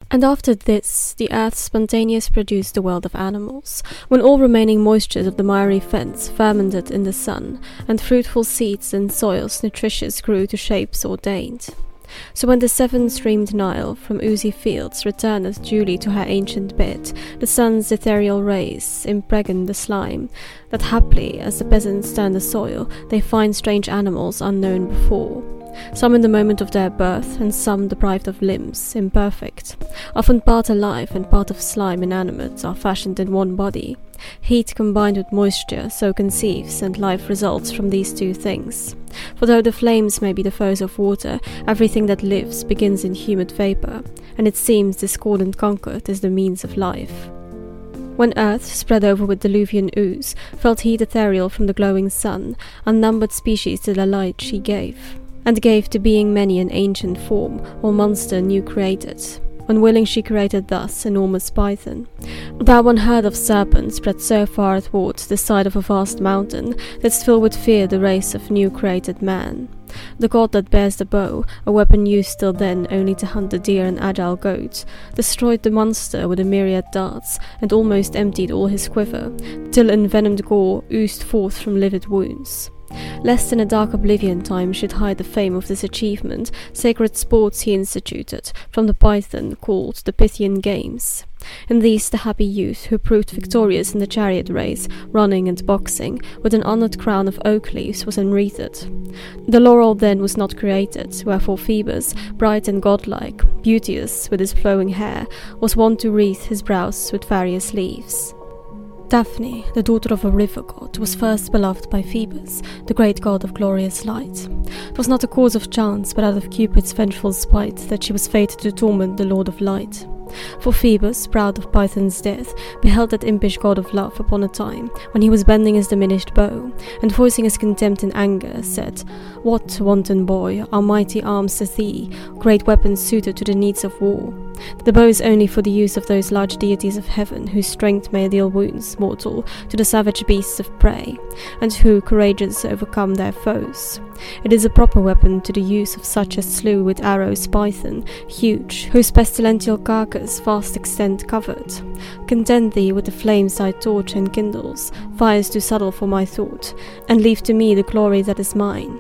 And after this, the earth spontaneously produced the world of animals, when all remaining moistures of the miry fence fermented in the sun, and fruitful seeds and soils nutritious grew to shapes ordained. So when the seven-streamed Nile from oozy fields returneth duly to her ancient bed, the sun's ethereal rays impregnate the slime, that haply, as the peasants turn the soil, they find strange animals unknown before. Some in the moment of their birth, and some deprived of limbs, imperfect. Often part alive and part of slime inanimate are fashioned in one body. Heat combined with moisture so conceives, and life results from these two things. For though the flames may be the foes of water, everything that lives begins in humid vapour, and it seems discordant concord is the means of life. When earth, spread over with diluvian ooze, felt heat ethereal from the glowing sun, unnumbered species to the light she gave, and gave to being many an ancient form, or monster new created. Unwilling she created thus enormous python. Thou unheard of serpent spread so far athwart the side of a vast mountain, didst fill with fear the race of new created man. The god that bears the bow, a weapon used till then only to hunt the deer and agile goat, destroyed the monster with a myriad darts, and almost emptied all his quiver, till envenomed gore oozed forth from livid wounds. Lest in a dark oblivion time should hide the fame of this achievement, sacred sports he instituted, from the Python called the Pythian Games. In these the happy youth, who proved victorious in the chariot race, running and boxing, with an honoured crown of oak leaves was enwreathed. The laurel then was not created, wherefore Phoebus, bright and godlike, beauteous with his flowing hair, was wont to wreathe his brows with various leaves. Daphne, the daughter of a river god, was first beloved by Phoebus, the great god of glorious light. It was not a cause of chance, but out of Cupid's vengeful spite, that she was fated to torment the Lord of Light. For Phoebus, proud of Python's death, beheld that impish god of love upon a time, when he was bending his diminished bow, and voicing his contempt in anger, said, "What, wanton boy, are mighty arms to thee, great weapons suited to the needs of war? The bow is only for the use of those large deities of heaven, whose strength may deal wounds mortal to the savage beasts of prey, and who, courageous, overcome their foes. It is a proper weapon to the use of such as slew with arrows Python, huge, whose pestilential carcass vast extent covered. Content thee with the flames thy torch enkindles, fires too subtle for my thought, and leave to me the glory that is mine."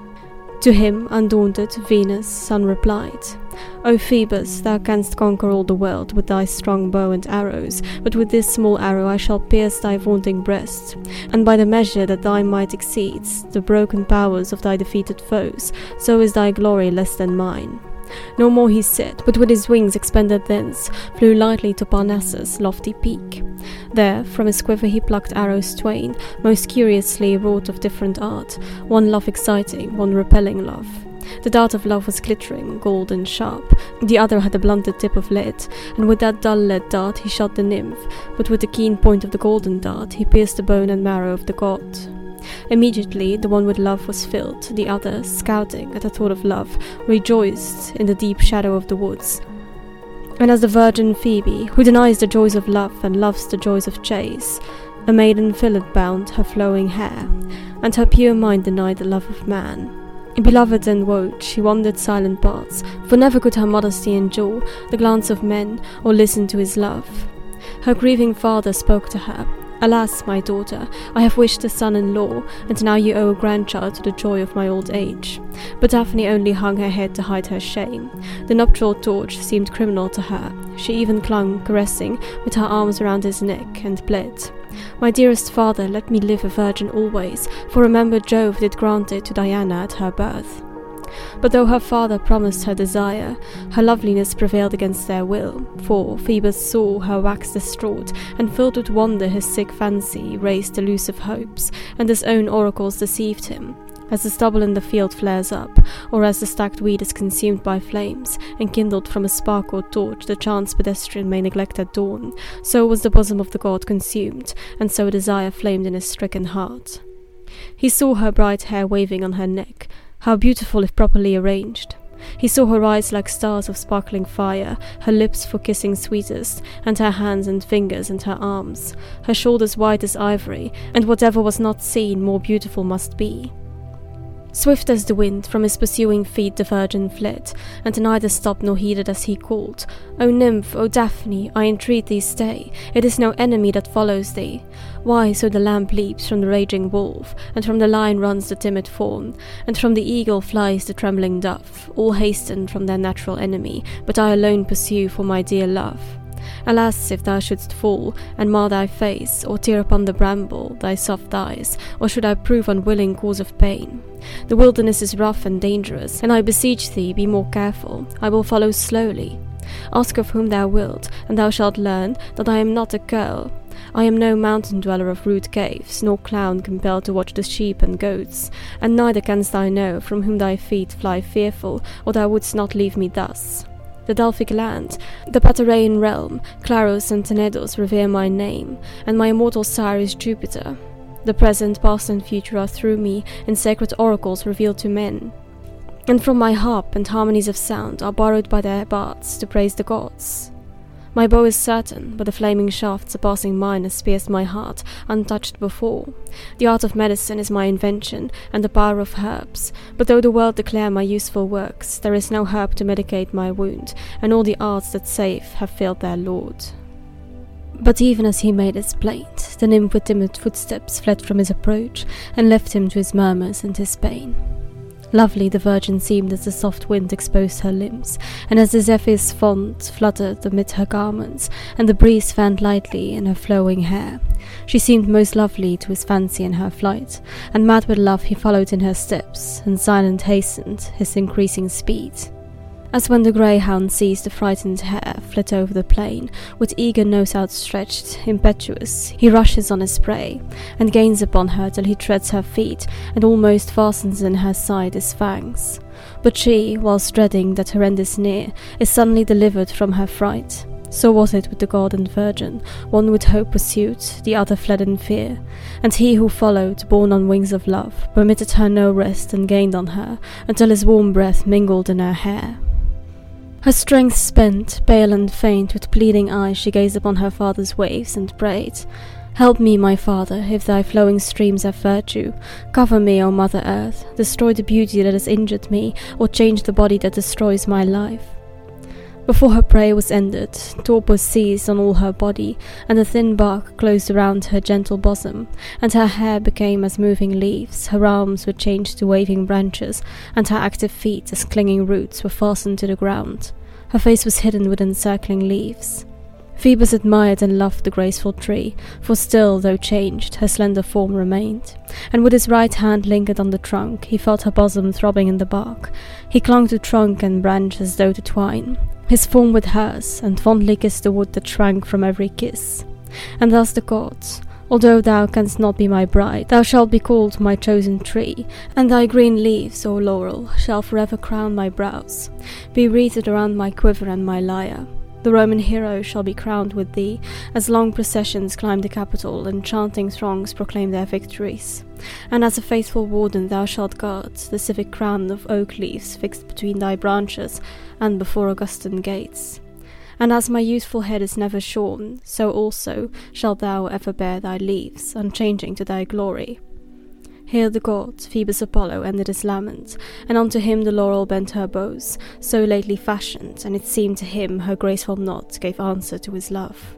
To him, undaunted, Venus' son replied, "O Phoebus, thou canst conquer all the world with thy strong bow and arrows, but with this small arrow I shall pierce thy vaunting breast, and by the measure that thy might exceeds the broken powers of thy defeated foes, so is thy glory less than mine." No more he said, but with his wings expanded thence, flew lightly to Parnassus' lofty peak. There, from his quiver he plucked arrows twain, most curiously wrought of different art, one love exciting, one repelling love. The dart of love was glittering, gold and sharp, the other had a blunted tip of lead, and with that dull lead dart he shot the nymph, but with the keen point of the golden dart he pierced the bone and marrow of the god. Immediately the one with love was filled, the other, scouting at the thought of love, rejoiced in the deep shadow of the woods. And as the virgin Phoebe, who denies the joys of love and loves the joys of chase, a maiden fillet bound her flowing hair, and her pure mind denied the love of man. Beloved and woed, she wandered silent paths, for never could her modesty endure the glance of men, or listen to his love. Her grieving father spoke to her, "Alas, my daughter, I have wished a son-in-law, and now you owe a grandchild to the joy of my old age." But Daphne only hung her head to hide her shame. The nuptial torch seemed criminal to her. She even clung, caressing, with her arms around his neck, and pled, "My dearest father, let me live a virgin always, for remember Jove did grant it to Diana at her birth." But though her father promised her desire, her loveliness prevailed against their will, for Phoebus saw her wax distraught, and filled with wonder his sick fancy raised delusive hopes, and his own oracles deceived him. As the stubble in the field flares up, or as the stacked wheat is consumed by flames, and kindled from a spark or torch the chance pedestrian may neglect at dawn, so was the bosom of the god consumed, and so a desire flamed in his stricken heart. He saw her bright hair waving on her neck, how beautiful if properly arranged. He saw her eyes like stars of sparkling fire, her lips for kissing sweetest, and her hands and fingers and her arms, her shoulders white as ivory, and whatever was not seen more beautiful must be. Swift as the wind, from his pursuing feet the virgin fled, and neither stopped nor heeded as he called, "O nymph, O Daphne, I entreat thee stay, it is no enemy that follows thee." Why, so the lamb leaps from the raging wolf, and from the lion runs the timid fawn, and from the eagle flies the trembling dove, all hasten from their natural enemy, but I alone pursue for my dear love. Alas, if thou shouldst fall, and mar thy face, or tear upon the bramble thy soft eyes, or should I prove unwilling cause of pain? The wilderness is rough and dangerous, and I beseech thee be more careful, I will follow slowly. Ask of whom thou wilt, and thou shalt learn that I am not a girl. I am no mountain dweller of rude caves, nor clown compelled to watch the sheep and goats, and neither canst thou know from whom thy feet fly fearful, or thou wouldst not leave me thus. The Delphic land, the Pataraean realm, Claros and Tenedos revere my name, and my immortal sire is Jupiter. The present, past, and future are through me in sacred oracles revealed to men, and from my harp and harmonies of sound are borrowed by their bards to praise the gods. My bow is certain, but the flaming shaft surpassing mine has pierced my heart, untouched before. The art of medicine is my invention, and the power of herbs, but though the world declare my useful works, there is no herb to medicate my wound, and all the arts that save have failed their lord. But even as he made his plaint, the nymph with timid footsteps fled from his approach, and left him to his murmurs and his pain. Lovely the virgin seemed as the soft wind exposed her limbs, and as the zephyr's font fluttered amid her garments, and the breeze fanned lightly in her flowing hair. She seemed most lovely to his fancy in her flight, and mad with love he followed in her steps, and silent hastened his increasing speed. As when the greyhound sees the frightened hare flit over the plain, with eager nose outstretched, impetuous, he rushes on his prey, and gains upon her till he treads her feet, and almost fastens in her side his fangs. But she, whilst dreading that her end is near, is suddenly delivered from her fright. So was it with the god and virgin, one with hope pursued, the other fled in fear, and he who followed, borne on wings of love, permitted her no rest and gained on her, until his warm breath mingled in her hair. Her strength spent, pale and faint, with pleading eyes she gazed upon her father's waves and prayed, "Help me, my father, if thy flowing streams have virtue. Cover me, O Mother Earth, destroy the beauty that has injured me, or change the body that destroys my life." Before her prayer was ended, torpor seized on all her body, and a thin bark closed around her gentle bosom, and her hair became as moving leaves, her arms were changed to waving branches, and her active feet as clinging roots were fastened to the ground. Her face was hidden within circling leaves. Phoebus admired and loved the graceful tree, for still, though changed, her slender form remained, and with his right hand lingered on the trunk, he felt her bosom throbbing in the bark. He clung to trunk and branch as though to twine, his form with hers, and fondly kissed the wood that shrank from every kiss. And thus the gods, "Although thou canst not be my bride, thou shalt be called my chosen tree, and thy green leaves, O laurel, shall forever crown my brows, be wreathed around my quiver and my lyre. The Roman hero shall be crowned with thee, as long processions climb the Capitol and chanting throngs proclaim their victories. And as a faithful warden thou shalt guard the civic crown of oak leaves fixed between thy branches and before Augustan gates. And as my youthful head is never shorn, so also shalt thou ever bear thy leaves, unchanging to thy glory." Here the god, Phoebus Apollo, ended his lament, and unto him the laurel bent her bows, so lately fashioned, and it seemed to him her graceful knot gave answer to his love.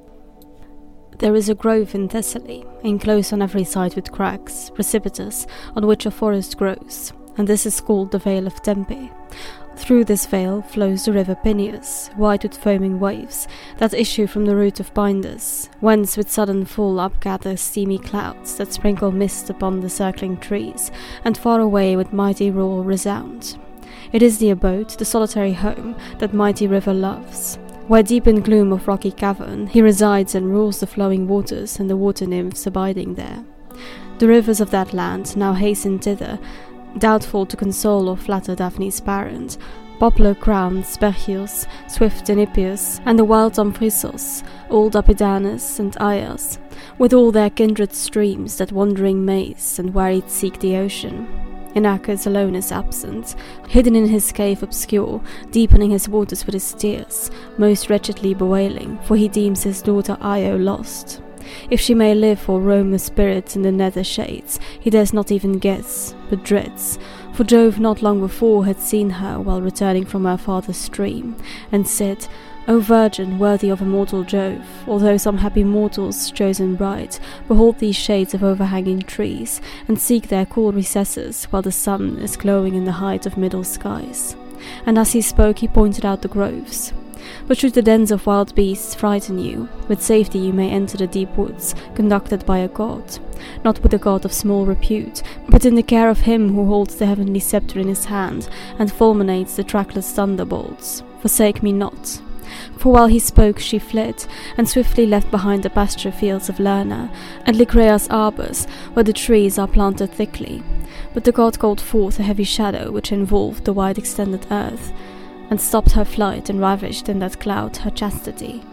There is a grove in Thessaly, enclosed on every side with crags, precipitous, on which a forest grows, and this is called the Vale of Tempe. Through this vale flows the river Peneus, white with foaming waves, that issue from the root of Pindus, whence with sudden fall upgather steamy clouds that sprinkle mist upon the circling trees, and far away with mighty roar resound. It is the abode, the solitary home, that mighty river loves, where deep in gloom of rocky cavern he resides and rules the flowing waters and the water nymphs abiding there. The rivers of that land now hasten thither, doubtful to console or flatter Daphne's parent. Poplar-crowned Sperchius, swift Enipeus, and the wild Amphrysos, old Apidanus and Aias, with all their kindred streams that wandering maze and wearied seek the ocean. Inachus alone is absent, hidden in his cave obscure, deepening his waters with his tears, most wretchedly bewailing, for he deems his daughter Io lost. If she may live or roam a spirit in the nether shades, he dares not even guess, but dreads, For Jove not long before had seen her while returning from her father's stream, and said, O virgin worthy of immortal Jove, although some happy mortals, chosen bright, behold these shades of overhanging trees, and seek their cool recesses, while the sun is glowing in the height of middle skies. And as he spoke he pointed out the groves. But should the dens of wild beasts frighten you, with safety you may enter the deep woods, conducted by a god, not with a god of small repute, but in the care of him who holds the heavenly sceptre in his hand, and fulminates the trackless thunderbolts. Forsake me not. For while he spoke she fled, and swiftly left behind the pasture fields of Lerna, and Lycraea's arbours, where the trees are planted thickly. But the god called forth a heavy shadow which involved the wide extended earth, and stopped her flight, and ravished in that cloud her chastity.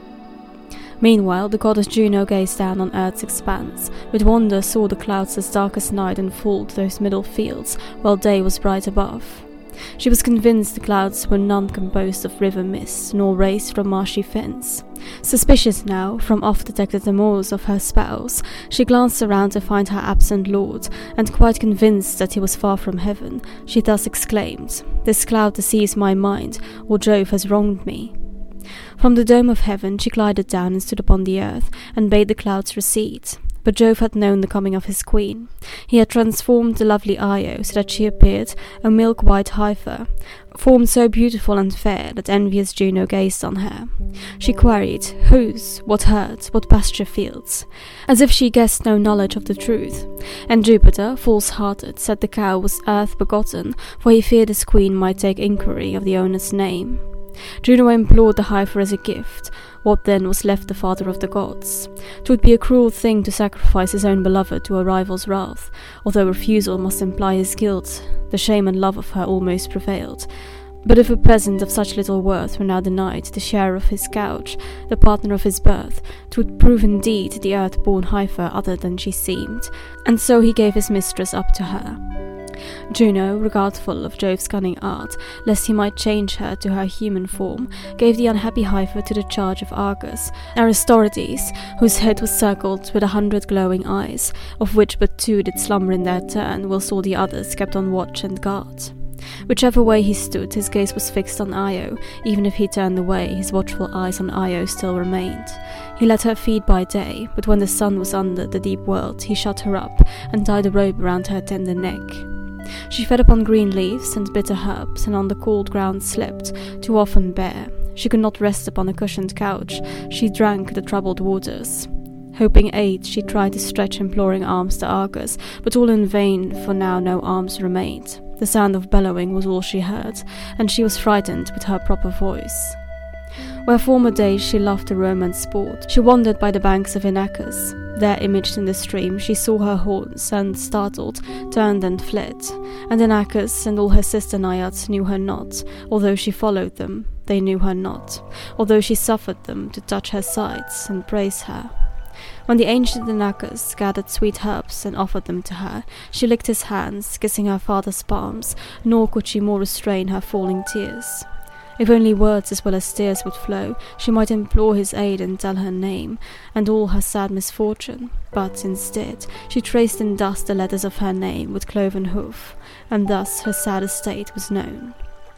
Meanwhile the goddess Juno gazed down on earth's expanse, with wonder saw the clouds as dark as night enfold those middle fields, while day was bright above. She was convinced the clouds were none composed of river mist, nor raised from marshy fens. Suspicious now, from oft-detected amours of her spouse, she glanced around to find her absent lord, and quite convinced that he was far from heaven, she thus exclaimed, This cloud deceives my mind, or Jove has wronged me. From the dome of heaven she glided down and stood upon the earth, and bade the clouds recede. But Jove had known the coming of his queen. He had transformed the lovely Io so that she appeared a milk-white heifer, formed so beautiful and fair that envious Juno gazed on her. She queried, whose, what herd, what pasture fields, as if she guessed no knowledge of the truth. And Jupiter, false-hearted, said the cow was earth-begotten, for he feared his queen might take inquiry of the owner's name. Juno implored the heifer as a gift. What then was left the father of the gods? 'Twould be a cruel thing to sacrifice his own beloved to a rival's wrath, although refusal must imply his guilt. The shame and love of her almost prevailed. But if a present of such little worth were now denied the share of his couch, the partner of his birth, 'twould prove indeed the earth-born heifer other than she seemed, and so he gave his mistress up to her. Juno, regardful of Jove's cunning art, lest he might change her to her human form, gave the unhappy heifer to the charge of Argus, Aristoides, whose head was circled with 100 glowing eyes, of which but 2 did slumber in their turn, whilst all the others kept on watch and guard. Whichever way he stood, his gaze was fixed on Io. Even if he turned away, his watchful eyes on Io still remained. He let her feed by day, but when the sun was under the deep world, he shut her up and tied a rope around her tender neck. She fed upon green leaves and bitter herbs, and on the cold ground slept, too often bare. She could not rest upon a cushioned couch. She drank the troubled waters. Hoping aid, she tried to stretch imploring arms to Argus, but all in vain, for now no arms remained. The sound of bellowing was all she heard, and she was frightened with her proper voice. Where former days she loved to roam and sport, she wandered by the banks of Inachus. There, imaged in the stream, she saw her haunts, and, startled, turned and fled. And Inachus and all her sister naiads knew her not, although she followed them, they knew her not, although she suffered them to touch her sides and praise her. When the ancient Inachus gathered sweet herbs and offered them to her, she licked his hands, kissing her father's palms, nor could she more restrain her falling tears. If only words as well as tears would flow, she might implore his aid and tell her name, and all her sad misfortune. But instead, she traced in dust the letters of her name with cloven hoof, and thus her sad estate was known.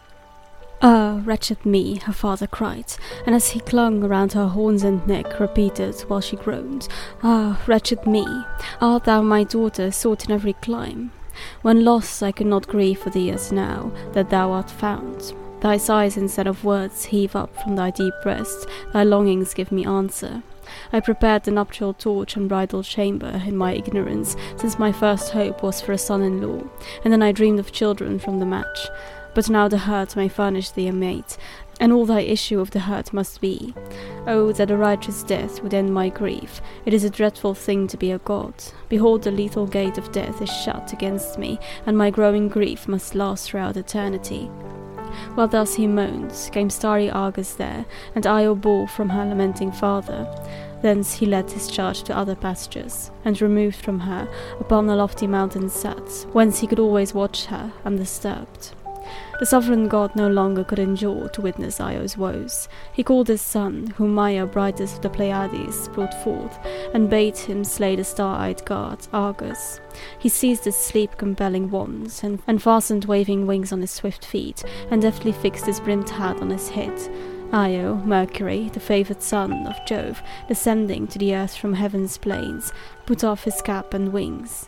"Ah, wretched me," her father cried, and as he clung around her horns and neck, repeated, while she groaned, "Ah, wretched me, art thou my daughter, sought in every clime? When lost I could not grieve for thee as now, that thou art found. Thy sighs instead of words heave up from thy deep breast, thy longings give me answer. I prepared the nuptial torch and bridal chamber in my ignorance, since my first hope was for a son-in-law, and then I dreamed of children from the match. But now the hurt may furnish thee a mate, and all thy issue of the hurt must be. Oh, that a righteous death would end my grief. It is a dreadful thing to be a god. Behold, the lethal gate of death is shut against me, and my growing grief must last throughout eternity." While thus he moaned, came starry Argus there, and Io bore from her lamenting father. Thence he led his charge to other pastures, and removed from her, upon a lofty mountain sat, whence he could always watch her, undisturbed. The sovereign god no longer could endure to witness Io's woes. He called his son, whom Maia, brightest of the Pleiades, brought forth, and bade him slay the star-eyed god, Argus. He seized his sleep-compelling wands, and fastened waving wings on his swift feet, and deftly fixed his brimmed hat on his head. Io, Mercury, the favoured son of Jove, descending to the earth from heaven's plains, put off his cap and wings.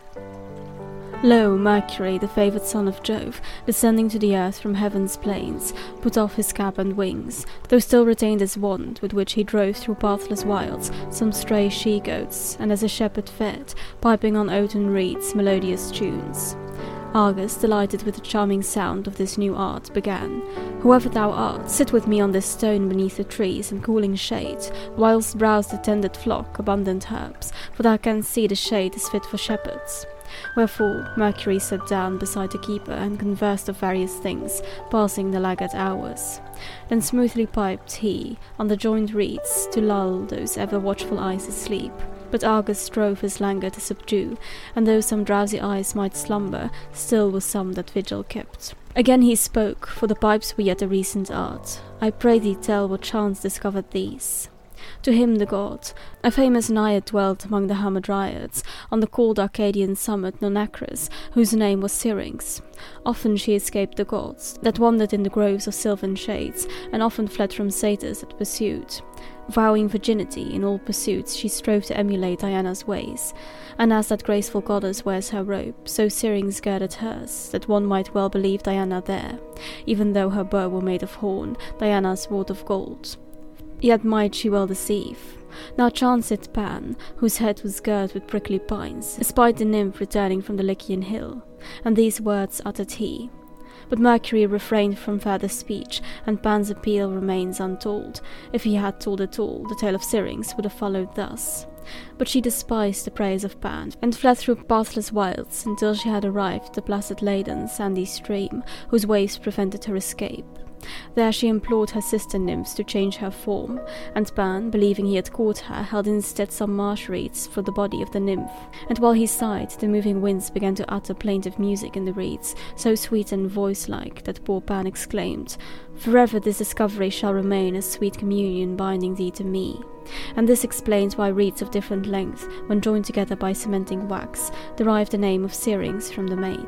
Lo, Mercury, the favoured son of Jove, descending to the earth from heaven's plains, put off his cap and wings, though still retained his wand, with which he drove through pathless wilds some stray she-goats, and as a shepherd fed, piping on oaten reeds melodious tunes. Argus, delighted with the charming sound of this new art, began, "Whoever thou art, sit with me on this stone beneath the trees and cooling shade, whilst browse the tended flock, abundant herbs, for thou canst see the shade is fit for shepherds." Wherefore Mercury sat down beside the keeper and conversed of various things, passing the laggard hours. Then smoothly piped he on the joined reeds to lull those ever-watchful eyes asleep. But Argus strove his languor to subdue, and though some drowsy eyes might slumber, still was some that vigil kept. Again he spoke, for the pipes were yet a recent art. "I pray thee tell what chance discovered these." To him the god, a famous naiad dwelt among the Hamadryads, on the cold Arcadian summit Nonacris, whose name was Syrinx. Often she escaped the gods, that wandered in the groves of sylvan shades, and often fled from satyrs that pursued. Vowing virginity in all pursuits, she strove to emulate Diana's ways, and as that graceful goddess wears her robe, so Syrinx girded hers, that one might well believe Diana there, even though her bow were made of horn, Diana's sword of gold. Yet might she well deceive. Now chanced it Pan, whose head was girt with prickly pines, espied the nymph returning from the Lycian hill, and these words uttered he. But Mercury refrained from further speech, and Pan's appeal remains untold. If he had told at all, the tale of Syrinx would have followed thus. But she despised the praise of Pan, and fled through pathless wilds until she had arrived at the placid Ladon sandy stream, whose waves prevented her escape. There she implored her sister nymphs to change her form, and Pan, believing he had caught her, held instead some marsh reeds for the body of the nymph. And while he sighed, the moving winds began to utter plaintive music in the reeds, so sweet and voice-like that poor Pan exclaimed, "Forever this discovery shall remain a sweet communion binding thee to me." And this explains why reeds of different length, when joined together by cementing wax, derive the name of Syrinx from the maid.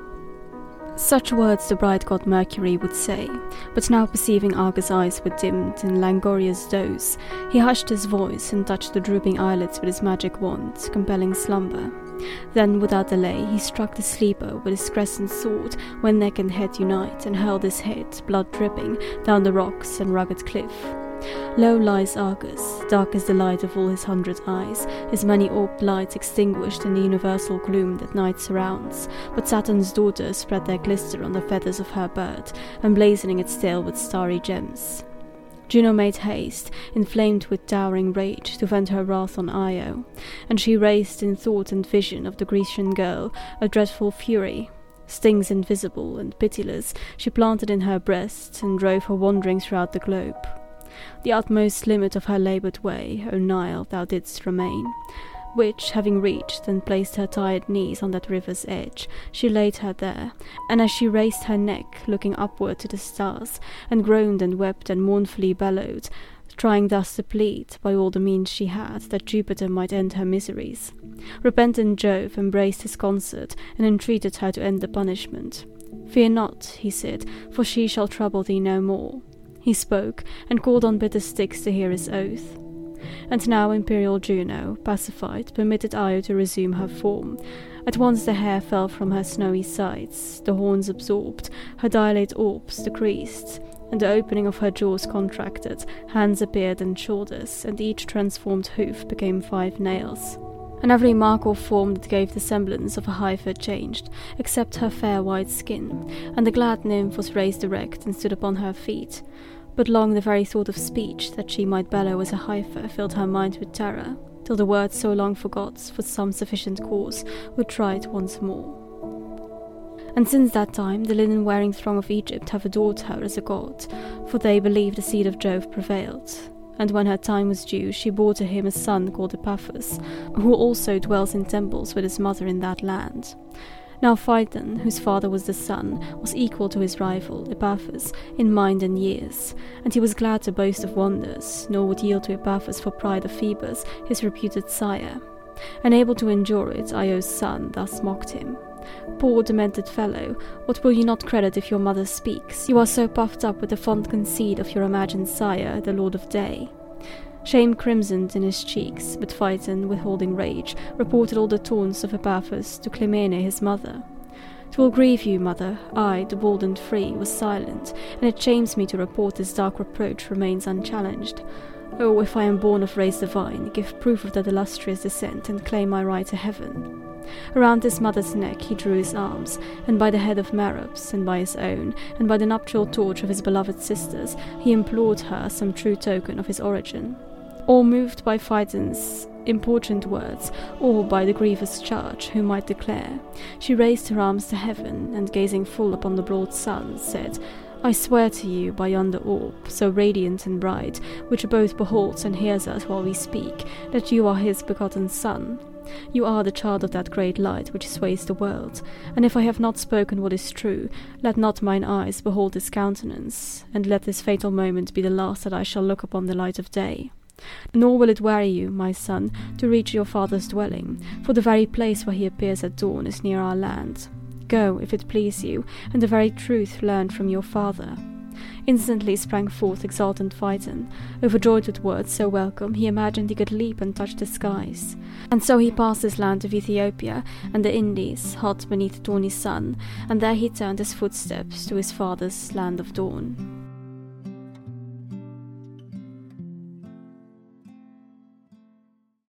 Such words the bright god Mercury would say, but now perceiving Argus' eyes were dimmed in languorous doze, he hushed his voice and touched the drooping eyelids with his magic wand, compelling slumber. Then, without delay, he struck the sleeper with his crescent sword, when neck and head unite, and hurled his head, blood dripping, down the rocks and rugged cliff. Low lies Argus, dark as the light of all his 100 eyes, his many-orbed lights extinguished in the universal gloom that night surrounds, but Saturn's daughters spread their glister on the feathers of her bird, emblazoning its tail with starry gems. Juno made haste, inflamed with towering rage, to vent her wrath on Io, and she raised in thought and vision of the Grecian girl a dreadful fury. Stings invisible and pitiless she planted in her breast, and drove her wandering throughout the globe. The utmost limit of her laboured way, O Nile, thou didst remain, which, having reached and placed her tired knees on that river's edge, she laid her there, and as she raised her neck, looking upward to the stars, and groaned and wept and mournfully bellowed, trying thus to plead, by all the means she had, that Jupiter might end her miseries, repentant Jove embraced his consort, and entreated her to end the punishment. "Fear not," he said, "for she shall trouble thee no more." He spoke, and called on bitter Styx to hear his oath. And now imperial Juno, pacified, permitted Io to resume her form. At once the hair fell from her snowy sides, the horns absorbed, her dilate orbs decreased, and the opening of her jaws contracted, hands appeared and shoulders, and each transformed hoof became 5 nails. And every mark or form that gave the semblance of a heifer changed, except her fair white skin, and the glad nymph was raised erect and stood upon her feet. But long the very thought of speech, that she might bellow as a heifer, filled her mind with terror, till the words so long forgot, for some sufficient cause, would try it once more. And since that time the linen-wearing throng of Egypt have adored her as a god, for they believe the seed of Jove prevailed. And when her time was due, she bore to him a son called Epaphus, who also dwells in temples with his mother in that land. Now Phaethon, whose father was the sun, was equal to his rival, Epaphus, in mind and years, and he was glad to boast of wonders, nor would yield to Epaphus for pride of Phoebus, his reputed sire. Unable to endure it, Io's son thus mocked him. Poor demented fellow, what will you not credit if your mother speaks? You are so puffed up with the fond conceit of your imagined sire, the lord of day. Shame crimsoned in his cheeks, but Phaethon, withholding rage, reported all the taunts of Epaphus to Clymene his mother. "'Twill grieve you, mother, I, the bold and free, was silent, and it shames me to report this dark reproach remains unchallenged. Oh, if I am born of race divine, give proof of that illustrious descent, and claim my right to heaven." Around his mother's neck he drew his arms, and by the head of Merops, and by his own, and by the nuptial torch of his beloved sisters, he implored her some true token of his origin. Or moved by Phaethon's important words, or by the grievous charge, who might declare, she raised her arms to heaven, and gazing full upon the broad sun, said, "I swear to you by yonder orb, so radiant and bright, which both beholds and hears us while we speak, that you are his begotten son. You are the child of that great light which sways the world, and if I have not spoken what is true, let not mine eyes behold his countenance, and let this fatal moment be the last that I shall look upon the light of day. Nor will it weary you, my son, to reach your father's dwelling, for the very place where he appears at dawn is near our land. Go, if it please you, and the very truth learn from your father." Instantly sprang forth exultant Phaethon. Overjoyed with words so welcome, he imagined he could leap and touch the skies. And so he passed his land of Ethiopia and the Indies, hot beneath the tawny sun, and there he turned his footsteps to his father's land of dawn.